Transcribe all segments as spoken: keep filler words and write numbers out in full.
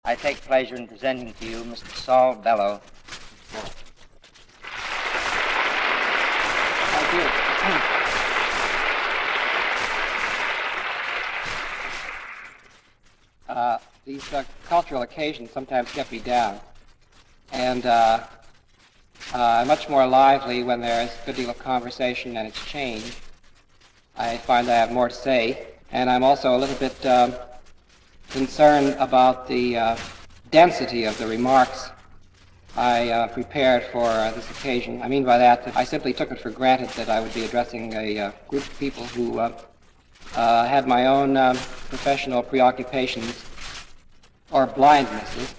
I take pleasure in presenting to you Mister Saul Bellow. Thank you. Uh, these uh, cultural occasions sometimes get me down, and uh, uh, much more lively when there's a good deal of conversation and exchange. I find I have more to say, and I'm also a little bit um, concerned about the uh, density of the remarks I uh, prepared for uh, this occasion. I mean by that that I simply took it for granted that I would be addressing a uh, group of people who uh, uh, had my own um, professional preoccupations or blindnesses.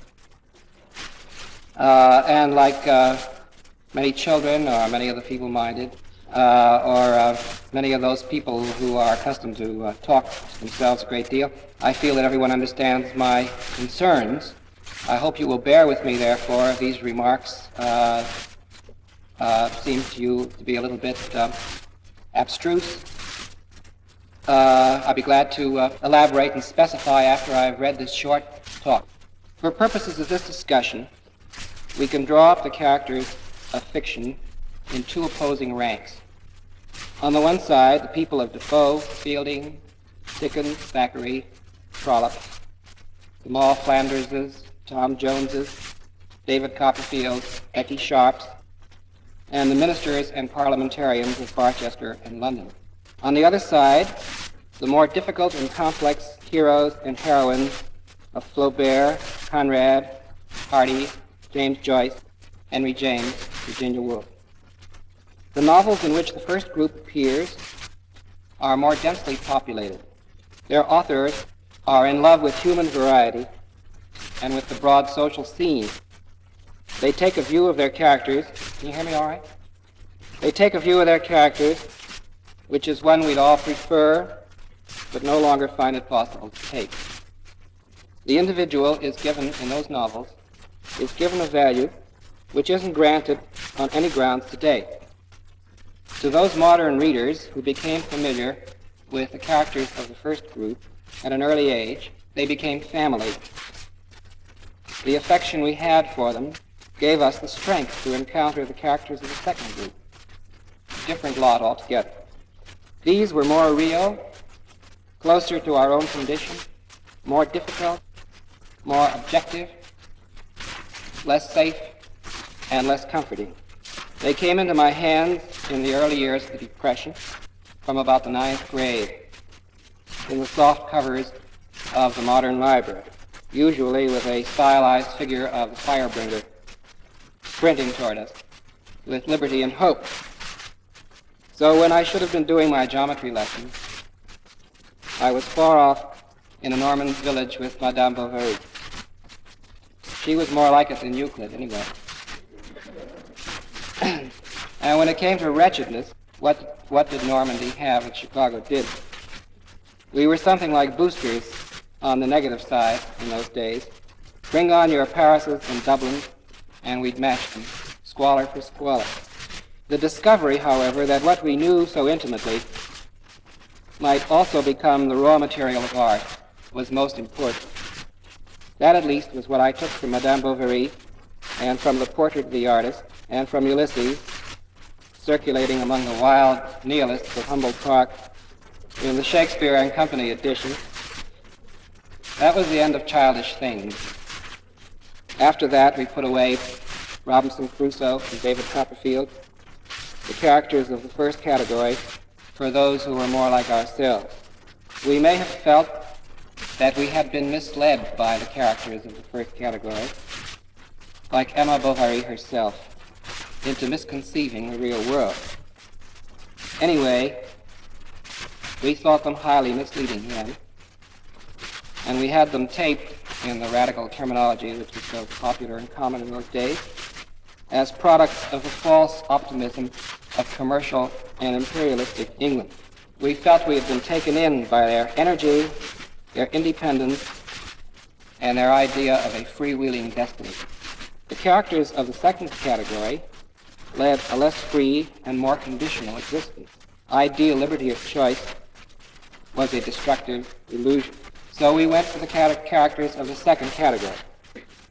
Uh, and like uh, many children or many of the feeble-minded, uh, or uh, many of those people who are accustomed to uh, talk themselves a great deal, I feel that everyone understands my concerns. I hope you will bear with me, therefore, if these remarks uh, uh, seem to you to be a little bit uh, abstruse. Uh, I'll be glad to uh, elaborate and specify after I've read this short talk. For purposes of this discussion, we can draw up the characters of fiction in two opposing ranks. On the one side, the people of Defoe, Fielding, Dickens, Thackeray, Trollope, the Moll Flanderses, Tom Joneses, David Copperfields, Becky Sharps, and the ministers and parliamentarians of Barchester and London. On the other side, the more difficult and complex heroes and heroines of Flaubert, Conrad, Hardy, James Joyce, Henry James, Virginia Woolf. The novels in which the first group appears are more densely populated. Their authors are in love with human variety and with the broad social scene. They take a view of their characters. Can you hear me all right? They take a view of their characters, which is one we'd all prefer, but no longer find it possible to take. The individual is given, in those novels, is given a value which isn't granted on any grounds today. To those modern readers who became familiar with the characters of the first group at an early age, they became family. The affection we had for them gave us the strength to encounter the characters of the second group. A different lot altogether. These were more real, closer to our own condition, more difficult, more objective, less safe, and less comforting. They came into my hands in the early years of the Depression, from about the ninth grade, in the soft covers of the modern library, usually with a stylized figure of the firebringer sprinting toward us with liberty and hope. So when I should have been doing my geometry lessons, I was far off in a Norman village with Madame Bovary. She was more like it than Euclid, anyway. And when it came to wretchedness, what, what did Normandy have that Chicago did? We were something like boosters on the negative side in those days. Bring on your Parises and Dublins, and we'd match them, squalor for squalor. The discovery, however, that what we knew so intimately might also become the raw material of art was most important. That, at least, was what I took from Madame Bovary and from the Portrait of the Artist and from Ulysses, circulating among the wild nihilists of Humboldt Park in the Shakespeare and Company edition. That was the end of childish things. After that, we put away Robinson Crusoe and David Copperfield, the characters of the first category, for those who were more like ourselves. We may have felt that we had been misled by the characters of the first category, like Emma Bovary herself, into misconceiving the real world. Anyway, we thought them highly misleading then, and we had them taped, in the radical terminology which was so popular and common in those days, as products of the false optimism of commercial and imperialistic England. We felt we had been taken in by their energy, their independence, and their idea of a freewheeling destiny. The characters of the second category led a less free and more conditional existence. Ideal liberty of choice was a destructive illusion. So we went for the characters of the second category.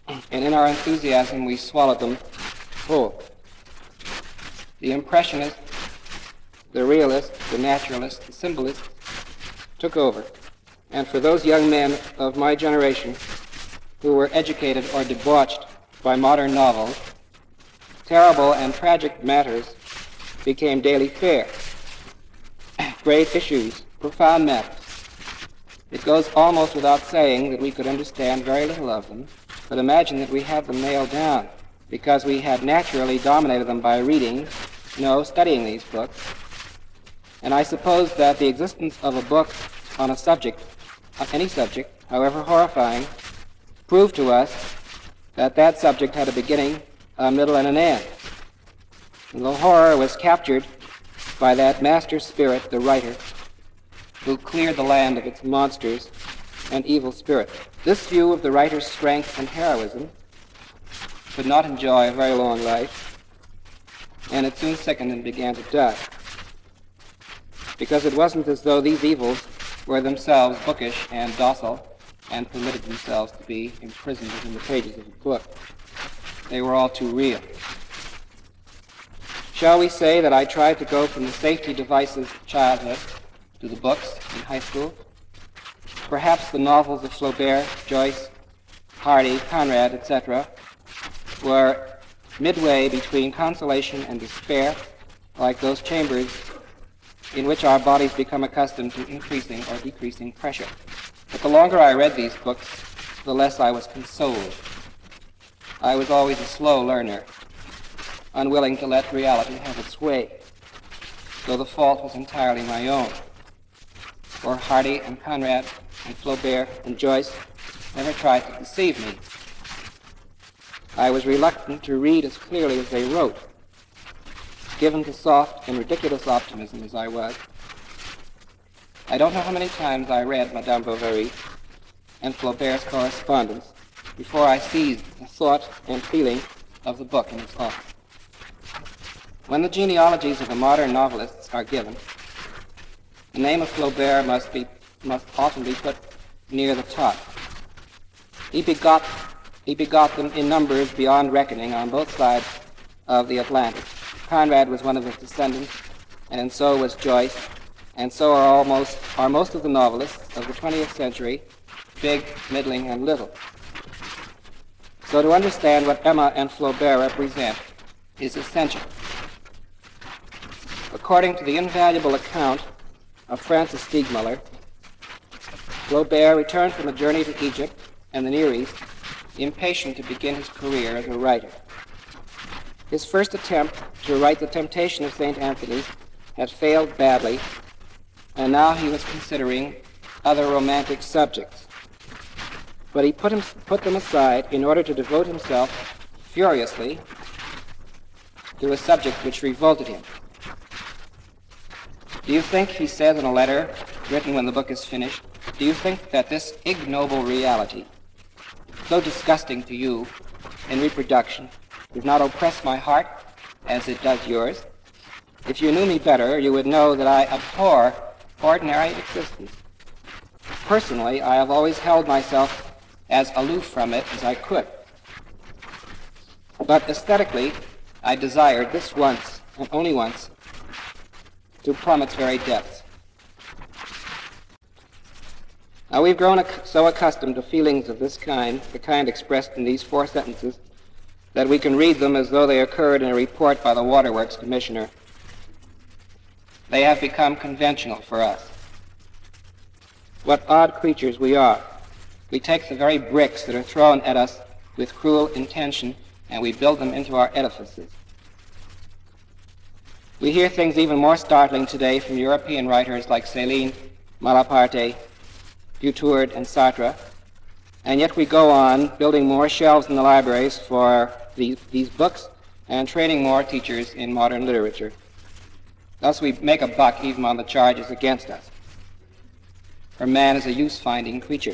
and in our enthusiasm we swallowed them whole. The impressionist, the realist, the naturalist, the symbolist took over. And for those young men of my generation who were educated or debauched by modern novels, terrible and tragic matters became daily fare. Great issues, profound matters. It goes almost without saying that we could understand very little of them, but imagine that we had them nailed down because we had naturally dominated them by reading, no, studying these books. And I suppose that the existence of a book on a subject, on any subject, however horrifying, proved to us that that subject had a beginning, a middle, and an end. And the horror was captured by that master spirit, the writer, who cleared the land of its monsters and evil spirit. This view of the writer's strength and heroism could not enjoy a very long life, and it soon sickened and began to die. Because it wasn't as though these evils were themselves bookish and docile and permitted themselves to be imprisoned within the pages of a book. They were all too real. Shall we say that I tried to go from the safety devices of childhood to the books in high school? Perhaps the novels of Flaubert, Joyce, Hardy, Conrad, et cetera were midway between consolation and despair, like those chambers in which our bodies become accustomed to increasing or decreasing pressure. But the longer I read these books, the less I was consoled. I was always a slow learner, unwilling to let reality have its way, though the fault was entirely my own. For Hardy and Conrad and Flaubert and Joyce never tried to deceive me. I was reluctant to read as clearly as they wrote, given to soft and ridiculous optimism as I was. I don't know how many times I read Madame Bovary and Flaubert's correspondence before I seized the thought and feeling of the book in its author. When the genealogies of the modern novelists are given, the name of Flaubert must be must often be put near the top. He begot he begot them in numbers beyond reckoning on both sides of the Atlantic. Conrad was one of his descendants, and so was Joyce, and so are almost are most of the novelists of the twentieth century, big, middling, and little. So to understand what Emma and Flaubert represent is essential. According to the invaluable account of Francis Steegmuller, Flaubert returned from a journey to Egypt and the Near East, impatient to begin his career as a writer. His first attempt to write The Temptation of Saint Anthony had failed badly, and now he was considering other romantic subjects. But he put, him, put them aside in order to devote himself furiously to a subject which revolted him. Do you think, he says in a letter written when the book is finished, do you think that this ignoble reality, so disgusting to you in reproduction, does not oppress my heart as it does yours? If you knew me better, you would know that I abhor ordinary existence. Personally, I have always held myself as aloof from it as I could. But aesthetically, I desired this once, and only once, to plumb its very depths. Now we've grown ac- so accustomed to feelings of this kind, the kind expressed in these four sentences, that we can read them as though they occurred in a report by the Waterworks Commissioner. They have become conventional for us. What odd creatures we are. We take the very bricks that are thrown at us with cruel intention, and we build them into our edifices. We hear things even more startling today from European writers like Céline, Malaparte, Butard, and Sartre, and yet we go on building more shelves in the libraries for these, these books and training more teachers in modern literature. Thus we make a buck even on the charges against us. For man is a use-finding creature.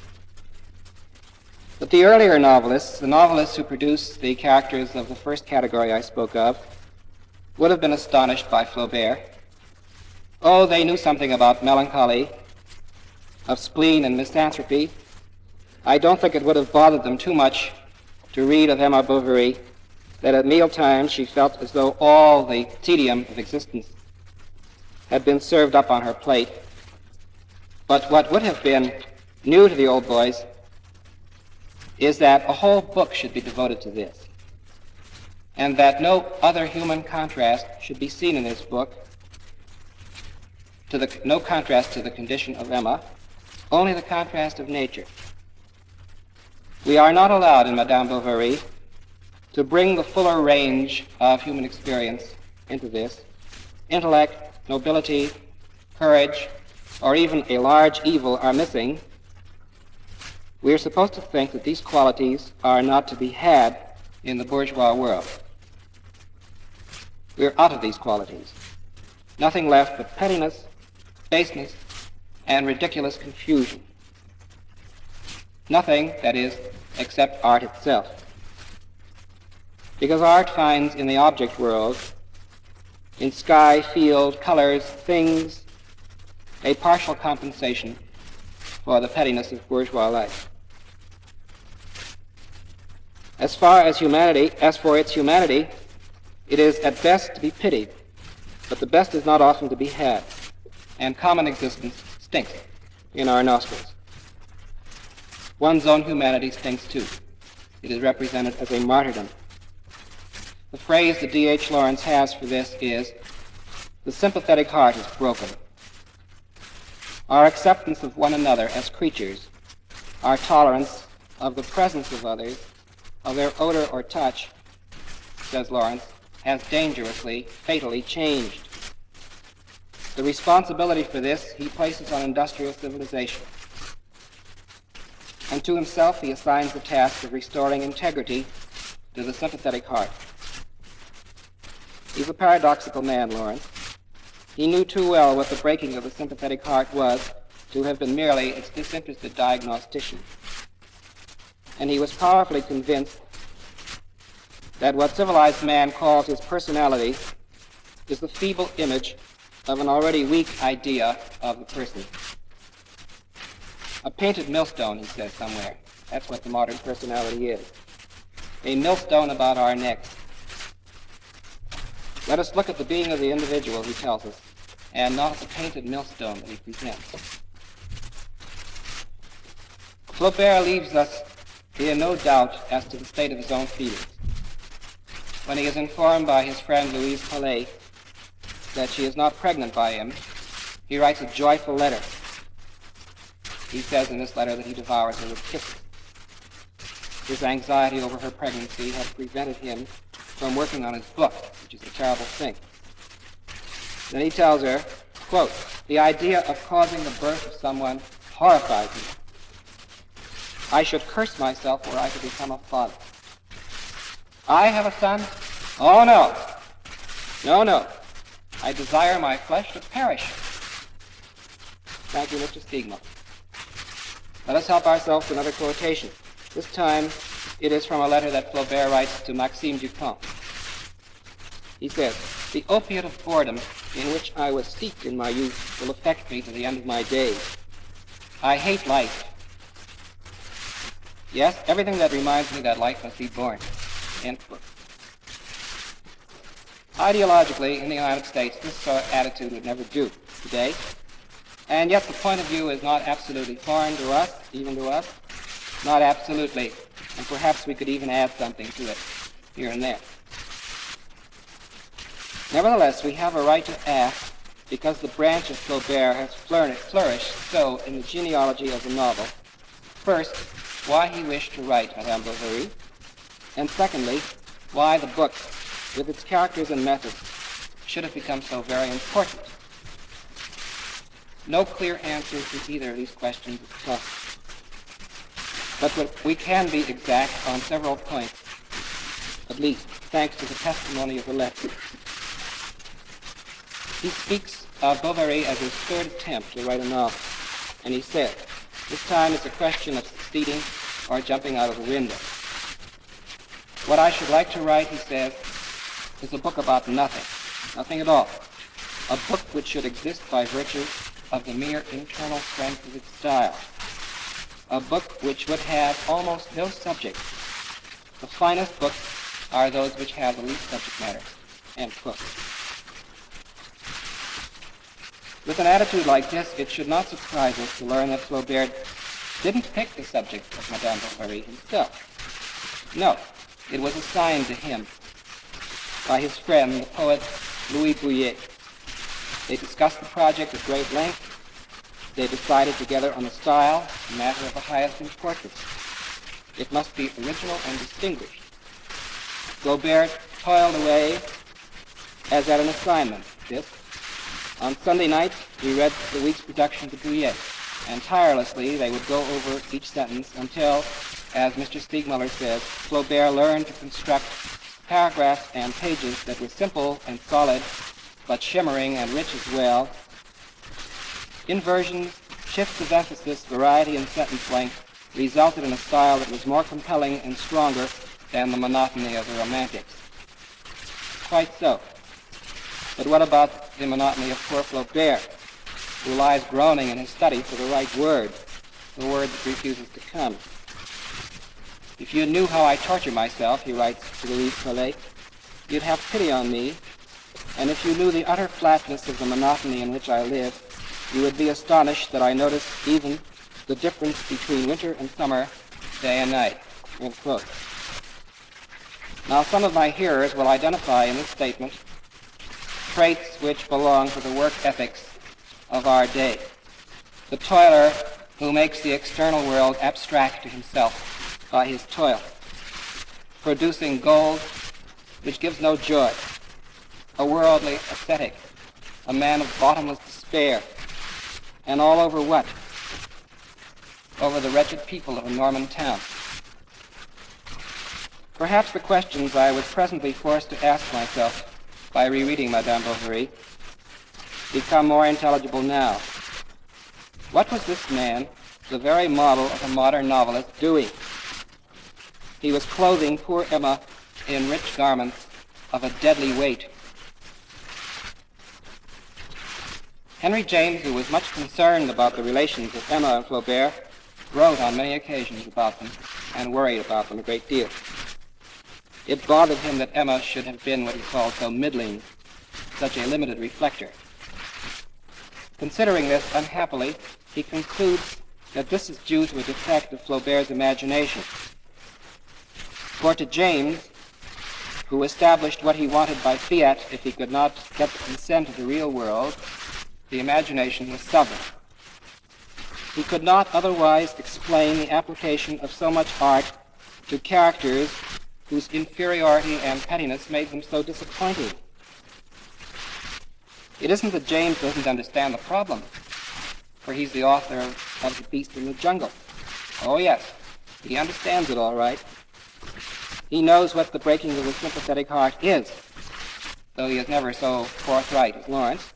But the earlier novelists, the novelists who produced the characters of the first category I spoke of, would have been astonished by Flaubert. Oh, they knew something about melancholy, of spleen and misanthropy. I don't think it would have bothered them too much to read of Emma Bovary that at mealtimes she felt as though all the tedium of existence had been served up on her plate. But what would have been new to the old boys is that a whole book should be devoted to this, and that no other human contrast should be seen in this book, to the, no contrast to the condition of Emma, only the contrast of nature. We are not allowed in Madame Bovary to bring the fuller range of human experience into this. Intellect, nobility, courage, or even a large evil are missing. We are supposed to think that these qualities are not to be had in the bourgeois world. We are out of these qualities. Nothing left but pettiness, baseness, and ridiculous confusion. Nothing, that is, except art itself. Because art finds in the object world, in sky, field, colors, things, a partial compensation for the pettiness of bourgeois life. As far as humanity, as for its humanity, it is at best to be pitied, but the best is not often to be had, and common existence stinks in our nostrils. One's own humanity stinks too. It is represented as a martyrdom. The phrase that D H Lawrence has for this is, "The sympathetic heart is broken." Our acceptance of one another as creatures, our tolerance of the presence of others, of their odor or touch, says Lawrence, has dangerously, fatally changed. The responsibility for this he places on industrial civilization. And to himself he assigns the task of restoring integrity to the sympathetic heart. He's a paradoxical man, Lawrence. He knew too well what the breaking of the sympathetic heart was to have been merely its disinterested diagnostician. And he was powerfully convinced that what civilized man calls his personality is the feeble image of an already weak idea of the person. A painted millstone, he says somewhere. That's what the modern personality is. A millstone about our necks. Let us look at the being of the individual, he tells us, and not at the painted millstone that he presents. Flaubert leaves us in no doubt as to the state of his own feelings. When he is informed by his friend Louise Palais that she is not pregnant by him, he writes a joyful letter. He says in this letter that he devours her with kisses. His anxiety over her pregnancy had prevented him from working on his book, which is a terrible thing. Then he tells her, quote, "The idea of causing the birth of someone horrifies me. I should curse myself were I to become a father. I have a son? Oh, no. No, no. I desire my flesh to perish." Thank you, Mister Stigma. Let us help ourselves to another quotation. This time, it is from a letter that Flaubert writes to Maxime Dupont. He says, "The opiate of boredom in which I was steeped in my youth will affect me to the end of my days. I hate life. Yes, everything that reminds me that life must be born." End quote. Ideologically, in the United States, this sort of attitude would never do today. And yet the point of view is not absolutely foreign to us, even to us. Not absolutely. And perhaps we could even add something to it here and there. Nevertheless, we have a right to ask, because the branch of Flaubert has flourished so in the genealogy of the novel, first, why he wished to write Madame Bovary, and secondly, why the book, with its characters and methods, should have become so very important. No clear answer to either of these questions is possible. But we can be exact on several points, at least thanks to the testimony of the letter. He speaks of Bovary as his third attempt to write a novel, and he said, "This time it's a question of succeeding or jumping out of the window. What I should like to write," he says, "is a book about nothing, nothing at all. A book which should exist by virtue of the mere internal strength of its style. A book which would have almost no subject, The finest books are those which have the least subject matter." End quote. With an attitude like this, it should not surprise us to learn that Flaubert didn't pick the subject of Madame Bovary himself. No, it was assigned to him by his friend, the poet Louis Bouillet. They discussed the project at great length. They decided together on a style, a matter of the highest importance. It must be original and distinguished. Flaubert toiled away as at an assignment. This, on Sunday nights, we read the week's production to Bouillet, and tirelessly they would go over each sentence until, as Mister Stiegmuller says, Flaubert learned to construct paragraphs and pages that were simple and solid, but shimmering and rich as well. Inversions, shifts of emphasis, variety in sentence length resulted in a style that was more compelling and stronger than the monotony of the Romantics. Quite so. But what about the monotony of poor Flaubert, who lies groaning in his study for the right word, the word that refuses to come? "If you knew how I torture myself," he writes to Louise Collet, "you'd have pity on me, and if you knew the utter flatness of the monotony in which I live, you would be astonished that I notice even the difference between winter and summer, day and night." End quote. Now, some of my hearers will identify in this statement traits which belong to the work ethics of our day. The toiler who makes the external world abstract to himself by his toil, producing gold which gives no joy, a worldly ascetic, a man of bottomless despair, and all over what? Over the wretched people of a Norman town. Perhaps the questions I was presently forced to ask myself by rereading Madame Bovary become more intelligible now. What was this man, the very model of a modern novelist, doing? He was clothing poor Emma in rich garments of a deadly weight. Henry James, who was much concerned about the relations of Emma and Flaubert, wrote on many occasions about them and worried about them a great deal. It bothered him that Emma should have been what he called so middling, such a limited reflector. Considering this, unhappily, he concludes that this is due to a defect of Flaubert's imagination. For to James, who established what he wanted by fiat if he could not get the consent of the real world, the imagination was sovereign. He could not otherwise explain the application of so much art to characters whose inferiority and pettiness made them so disappointing. It isn't that James doesn't understand the problem, for he's the author of, of The Beast in the Jungle. Oh yes, he understands it all right. He knows what the breaking of the sympathetic heart is, though he is never so forthright as Lawrence.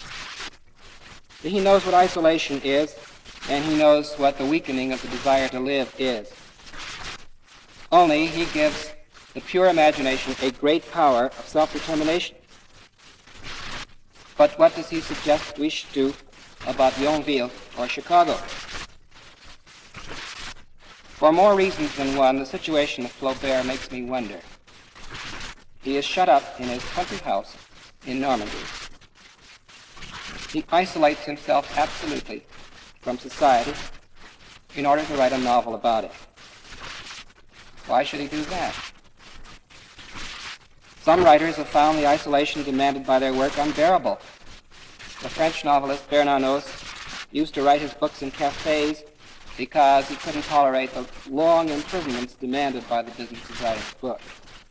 He knows what isolation is, and he knows what the weakening of the desire to live is. Only he gives the pure imagination a great power of self-determination. But what does he suggest we should do about Yonville or Chicago? For more reasons than one, the situation of Flaubert makes me wonder. He is shut up in his country house in Normandy. He isolates himself absolutely from society in order to write a novel about it. Why should he do that? Some writers have found the isolation demanded by their work unbearable. The French novelist Bernanos used to write his books in cafes because he couldn't tolerate the long imprisonments demanded by the business of writing a book.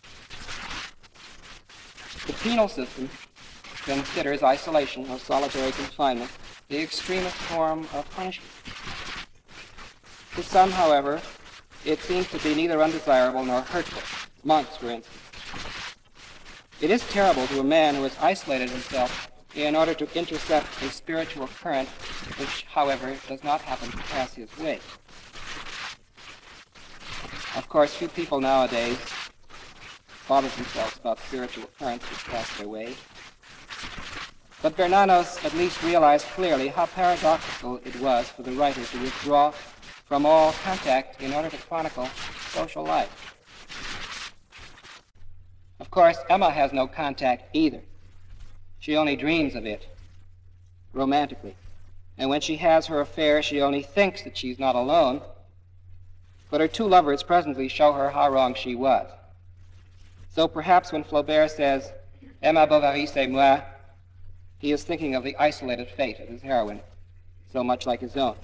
The penal system considers isolation or solitary confinement the extremest form of punishment. To some, however, it seems to be neither undesirable nor hurtful. Monks, for instance. It is terrible to a man who has isolated himself in order to intercept a spiritual current which, however, does not happen to pass his way. Of course, few people nowadays bother themselves about spiritual currents which pass their way. But Bernanos at least realized clearly how paradoxical it was for the writer to withdraw from all contact in order to chronicle social life. Of course, Emma has no contact either. She only dreams of it, romantically. And when she has her affair, she only thinks that she's not alone. But her two lovers presently show her how wrong she was. So perhaps when Flaubert says, Emma Bovary, c'est moi, he is thinking of the isolated fate of his heroine, so much like his own.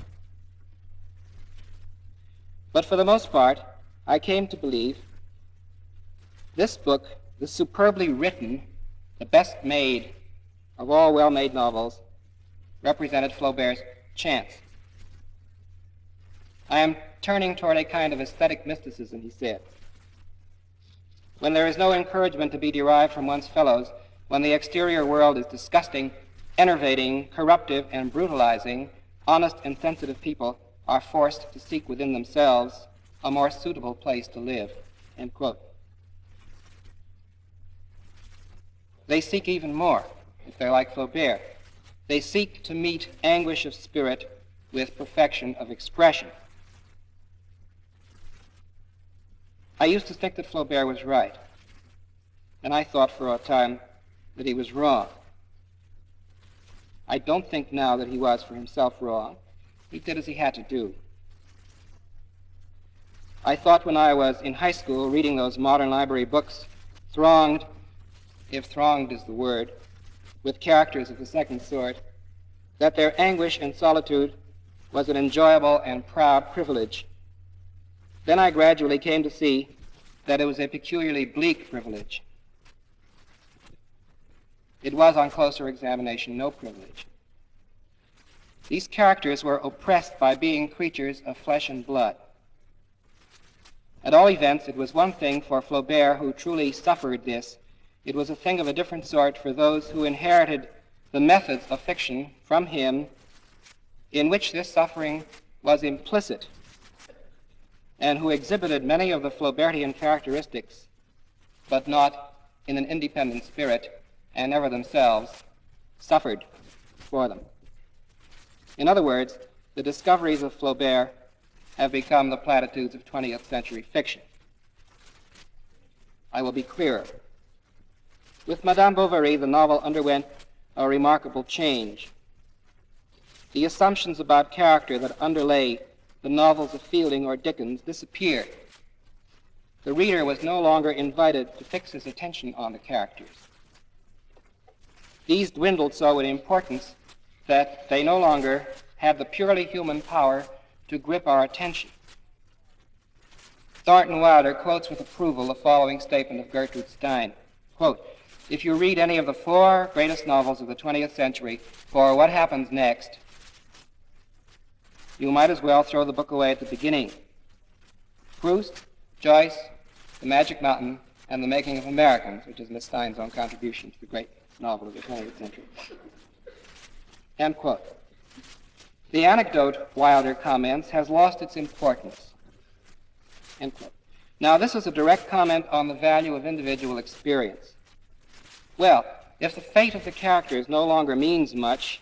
But for the most part, I came to believe this book, the superbly written, the best made of all well-made novels, represented Flaubert's chance. I am turning toward a kind of aesthetic mysticism, he said. When there is no encouragement to be derived from one's fellows, when the exterior world is disgusting, enervating, corruptive, and brutalizing, honest and sensitive people are forced to seek within themselves a more suitable place to live, end quote. They seek even more, if they're like Flaubert. They seek to meet anguish of spirit with perfection of expression. I used to think that Flaubert was right, and I thought for a time that he was wrong. I don't think now that he was for himself wrong. He did as he had to do. I thought when I was in high school reading those modern library books, thronged, if thronged is the word, with characters of the second sort, that their anguish and solitude was an enjoyable and proud privilege. Then I gradually came to see that it was a peculiarly bleak privilege. It was, on closer examination, no privilege. These characters were oppressed by being creatures of flesh and blood. At all events, it was one thing for Flaubert, who truly suffered this. It was a thing of a different sort for those who inherited the methods of fiction from him, in which this suffering was implicit, and who exhibited many of the Flaubertian characteristics, but not in an independent spirit, and never themselves suffered for them. In other words, the discoveries of Flaubert have become the platitudes of twentieth century fiction. I will be clearer. With Madame Bovary, the novel underwent a remarkable change. The assumptions about character that underlay the novels of Fielding or Dickens disappeared. The reader was no longer invited to fix his attention on the characters. These dwindled so in importance that they no longer had the purely human power to grip our attention. Thornton Wilder quotes with approval the following statement of Gertrude Stein, quote, "If you read any of the four greatest novels of the twentieth century for what happens next, you might as well throw the book away at the beginning. Proust, Joyce, The Magic Mountain, and The Making of Americans," which is Miss Stein's own contribution to the great novel of the twentieth century. End quote. The anecdote, Wilder comments, has lost its importance. End quote. Now, this is a direct comment on the value of individual experience. Well, if the fate of the characters no longer means much,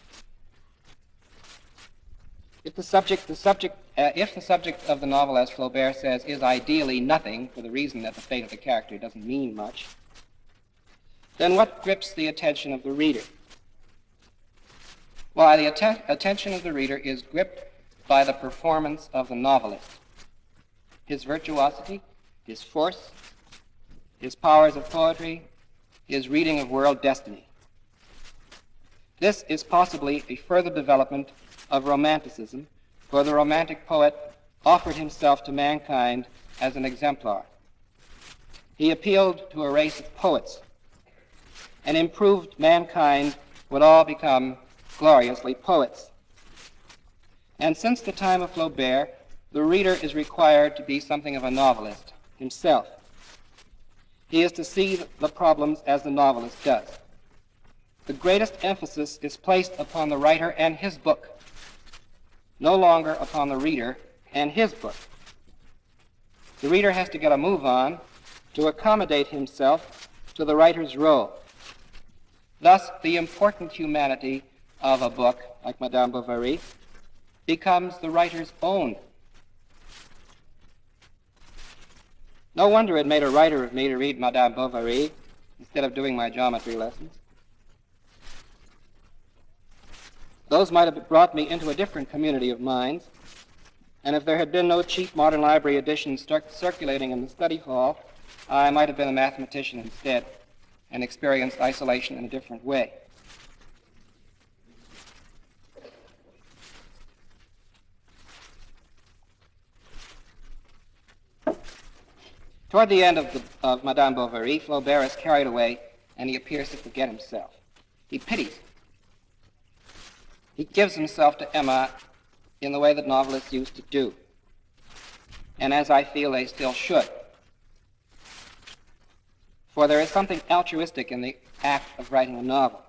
if the subject, the subject, uh, if the subject of the novel, as Flaubert says, is ideally nothing for the reason that the fate of the character doesn't mean much, then what grips the attention of the reader? Why, the atten- attention of the reader is gripped by the performance of the novelist. His virtuosity, his force, his powers of poetry, his reading of world destiny. This is possibly a further development of Romanticism, for the Romantic poet offered himself to mankind as an exemplar. He appealed to a race of poets, and improved mankind would all become gloriously poets. And since the time of Flaubert, the reader is required to be something of a novelist himself. He is to see the problems as the novelist does. The greatest emphasis is placed upon the writer and his book, no longer upon the reader and his book. The reader has to get a move on to accommodate himself to the writer's role. Thus, the important humanity of a book, like Madame Bovary, becomes the writer's own. No wonder it made a writer of me to read Madame Bovary, instead of doing my geometry lessons. Those might have brought me into a different community of minds, and if there had been no cheap modern library editions circulating in the study hall, I might have been a mathematician instead and experienced isolation in a different way. Toward the end of, the, of Madame Bovary, Flaubert is carried away, and he appears to forget himself. He pities. He gives himself to Emma in the way that novelists used to do, and as I feel they still should. For there is something altruistic in the act of writing a novel.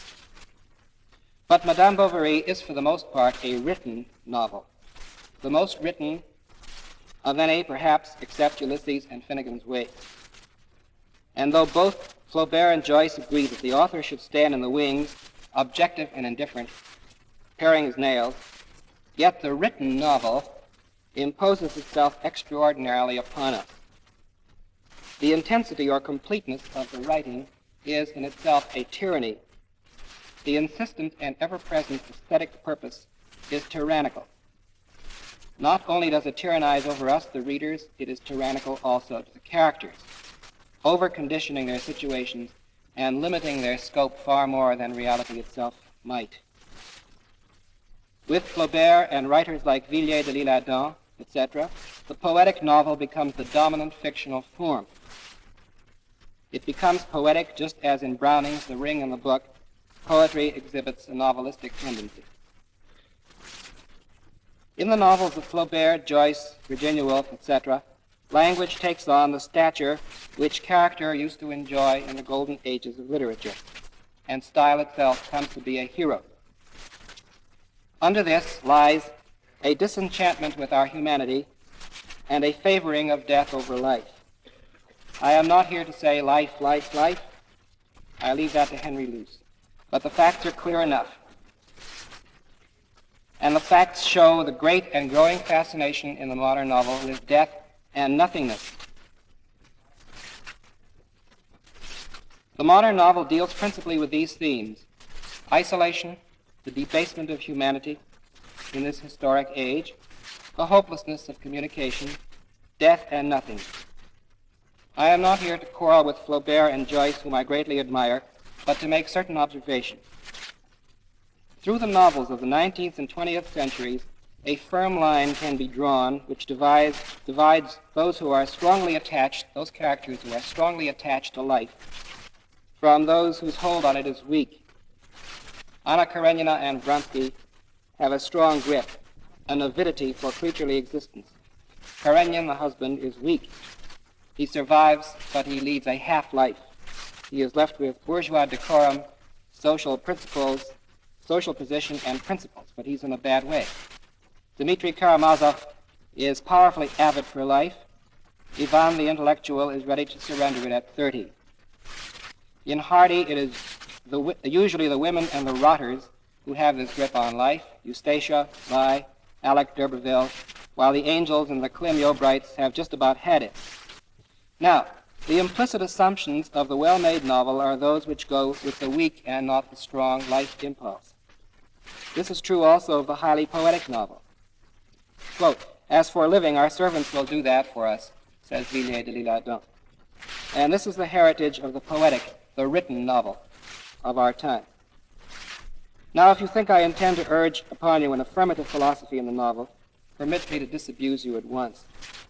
But Madame Bovary is, for the most part, a written novel, the most written of any, perhaps, except Ulysses and Finnegan's Wake. And though both Flaubert and Joyce agree that the author should stand in the wings, objective and indifferent, paring his nails, yet the written novel imposes itself extraordinarily upon us. The intensity or completeness of the writing is in itself a tyranny. The insistent and ever-present aesthetic purpose is tyrannical. Not only does it tyrannize over us, the readers, it is tyrannical also to the characters, over-conditioning their situations and limiting their scope far more than reality itself might. With Flaubert and writers like Villiers de l'Isle-Adam, et cetera, the poetic novel becomes the dominant fictional form. It becomes poetic just as in Browning's The Ring and the Book, poetry exhibits a novelistic tendency. In the novels of Flaubert, Joyce, Virginia Woolf, et cetera, language takes on the stature which character used to enjoy in the golden ages of literature, and style itself comes to be a hero. Under this lies a disenchantment with our humanity and a favoring of death over life. I am not here to say life, life, life. I leave that to Henry Luce. But the facts are clear enough. And the facts show the great and growing fascination in the modern novel with death and nothingness. The modern novel deals principally with these themes: isolation, the debasement of humanity in this historic age, the hopelessness of communication, death and nothingness. I am not here to quarrel with Flaubert and Joyce, whom I greatly admire, but to make certain observations. Through the novels of the nineteenth and twentieth centuries, a firm line can be drawn which divides, divides those who are strongly attached, those characters who are strongly attached to life, from those whose hold on it is weak. Anna Karenina and Vronsky have a strong grip, an avidity for creaturely existence. Karenin, the husband, is weak. He survives, but he leads a half-life. He is left with bourgeois decorum, social principles, social position, and principles, but he's in a bad way. Dmitry Karamazov is powerfully avid for life. Ivan the intellectual is ready to surrender it at thirty. In Hardy, it is the, usually the women and the rotters who have this grip on life: Eustacia, Vi, Alec d'Urberville, while the angels and the Klim Yobrights have just about had it. Now, the implicit assumptions of the well-made novel are those which go with the weak and not the strong life impulse. This is true also of the highly poetic novel. Quote, "As for living, our servants will do that for us," says Villiers de l'Isle-Adam. And this is the heritage of the poetic, the written novel of our time. Now, if you think I intend to urge upon you an affirmative philosophy in the novel, permit me to disabuse you at once.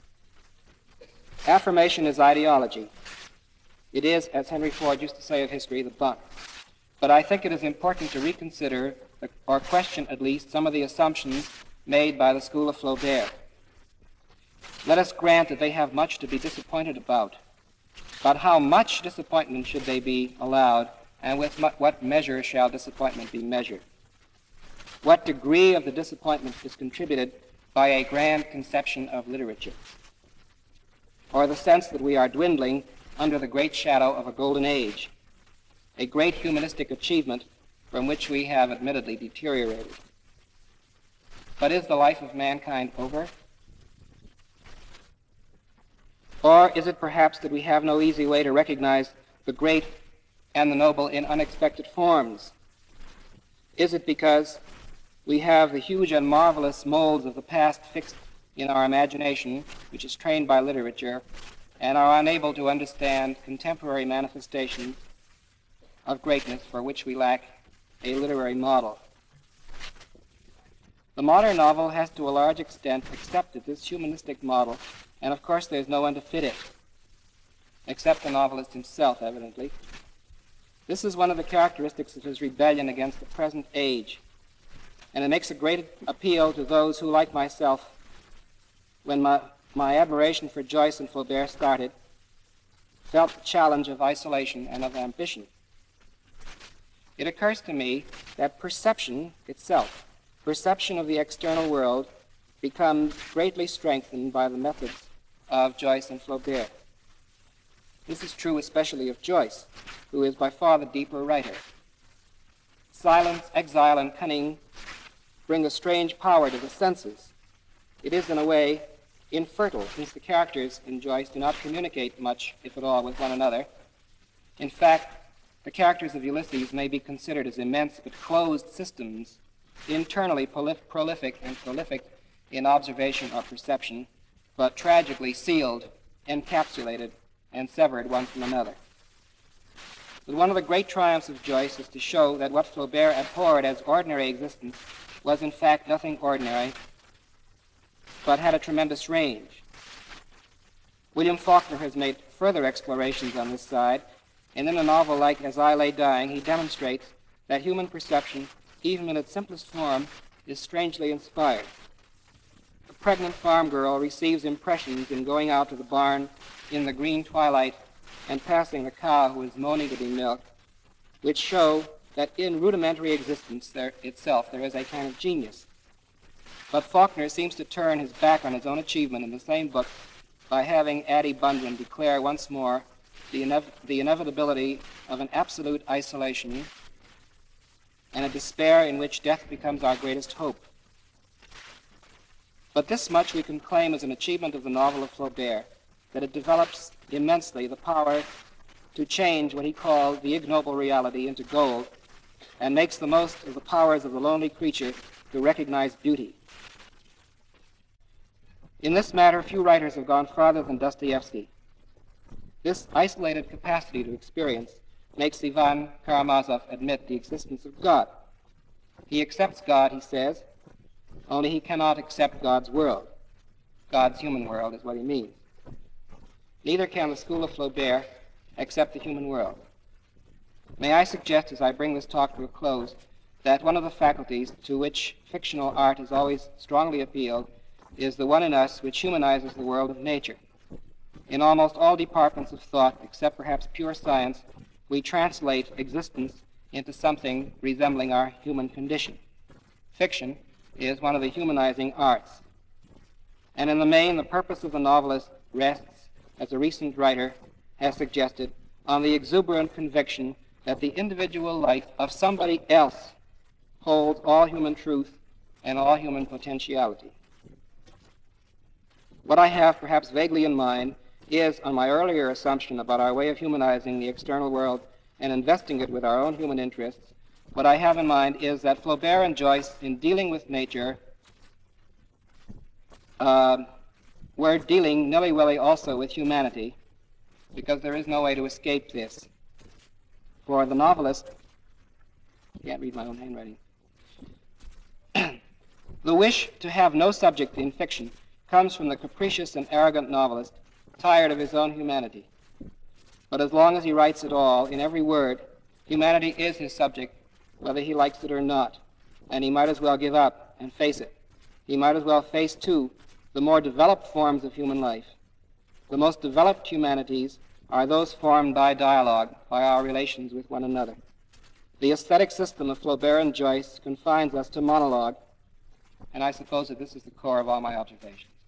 Affirmation is ideology. It is, as Henry Ford used to say of history, the buck. But I think it is important to reconsider, or question at least, some of the assumptions made by the school of Flaubert. Let us grant that they have much to be disappointed about. But how much disappointment should they be allowed, and with what measure shall disappointment be measured? What degree of the disappointment is contributed by a grand conception of literature, or the sense that we are dwindling under the great shadow of a golden age, a great humanistic achievement from which we have admittedly deteriorated? But is the life of mankind over? Or is it perhaps that we have no easy way to recognize the great and the noble in unexpected forms? Is it because we have the huge and marvelous molds of the past fixed in our imagination, which is trained by literature, and are unable to understand contemporary manifestations of greatness for which we lack a literary model? The modern novel has to a large extent accepted this humanistic model, and of course there's no one to fit it, except the novelist himself, evidently. This is one of the characteristics of his rebellion against the present age, and it makes a great appeal to those who, like myself, when my, my admiration for Joyce and Flaubert started, felt the challenge of isolation and of ambition. It occurs to me that perception itself, perception of the external world, becomes greatly strengthened by the methods of Joyce and Flaubert. This is true especially of Joyce, who is by far the deeper writer. Silence, exile, and cunning bring a strange power to the senses. It is, in a way, infertile, since the characters in Joyce do not communicate much, if at all, with one another. In fact, the characters of Ulysses may be considered as immense but closed systems, internally prolif- prolific and prolific in observation or perception, but tragically sealed, encapsulated, and severed one from another. But one of the great triumphs of Joyce is to show that what Flaubert abhorred as ordinary existence was in fact nothing ordinary, but had a tremendous range. William Faulkner has made further explorations on this side, and in a novel like As I Lay Dying, he demonstrates that human perception, even in its simplest form, is strangely inspired. A pregnant farm girl receives impressions in going out to the barn in the green twilight and passing a cow who is moaning to be milked, which show that in rudimentary existence there itself there is a kind of genius. But Faulkner seems to turn his back on his own achievement in the same book by having Addie Bunyan declare once more the, inev- the inevitability of an absolute isolation and a despair in which death becomes our greatest hope. But this much we can claim as an achievement of the novel of Flaubert, that it develops immensely the power to change what he called the ignoble reality into gold, and makes the most of the powers of the lonely creature to recognize beauty. In this matter, few writers have gone farther than Dostoevsky. This isolated capacity to experience makes Ivan Karamazov admit the existence of God. He accepts God, he says, only he cannot accept God's world. God's human world is what he means. Neither can the school of Flaubert accept the human world. May I suggest, as I bring this talk to a close, that one of the faculties to which fictional art has always strongly appealed is the one in us which humanizes the world of nature. In almost all departments of thought, except perhaps pure science, we translate existence into something resembling our human condition. Fiction is one of the humanizing arts. And in the main, the purpose of the novelist rests, as a recent writer has suggested, on the exuberant conviction that the individual life of somebody else holds all human truth and all human potentiality. What I have perhaps vaguely in mind is, on my earlier assumption about our way of humanizing the external world and investing it with our own human interests, what I have in mind is that Flaubert and Joyce, in dealing with nature, uh, were dealing nilly-willy also with humanity, because there is no way to escape this. For the novelist, I can't read my own handwriting, the wish to have no subject in fiction comes from the capricious and arrogant novelist, tired of his own humanity. But as long as he writes at all, in every word, humanity is his subject, whether he likes it or not, and he might as well give up and face it. He might as well face, too, the more developed forms of human life. The most developed humanities are those formed by dialogue, by our relations with one another. The aesthetic system of Flaubert and Joyce confines us to monologue, and I suppose that this is the core of all my observations.